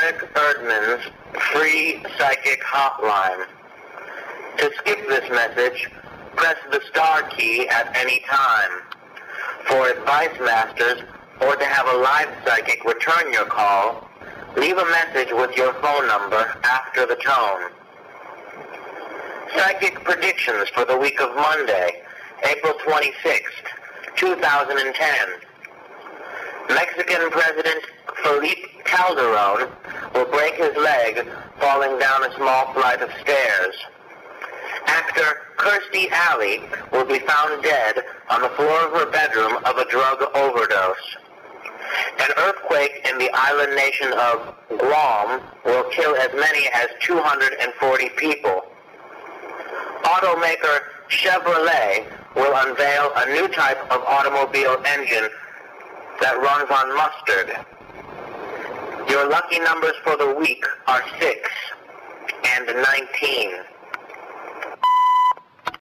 Eric Erdman's free psychic hotline. To skip this message, press the star key at any time. For advice masters, or to have a live psychic return your call, leave a message with your phone number after the tone. Psychic predictions for the week of Monday, April 26th, 2010. Mexican President Felipe Calderon will break his leg falling down a small flight of stairs. Actor Kirstie Alley will be found dead on the floor of her bedroom of a drug overdose. An earthquake in the island nation of Guam will kill as many as 240 people. Automaker Chevrolet will unveil a new type of automobile engine that runs on mustard. Your lucky numbers for the week are 6 and 19.